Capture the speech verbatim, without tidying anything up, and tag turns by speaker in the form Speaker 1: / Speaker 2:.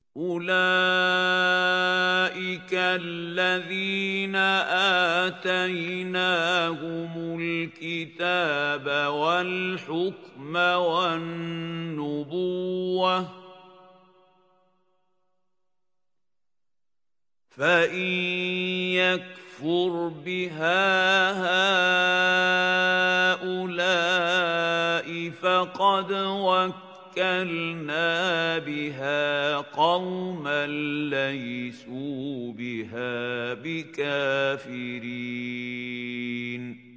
Speaker 1: أولئك الذين آتيناهم الكتاب والحكم والنبوة فإن يكفر بها هؤلاء فقد وكلنا بها قوما ليسوا بها بكافرين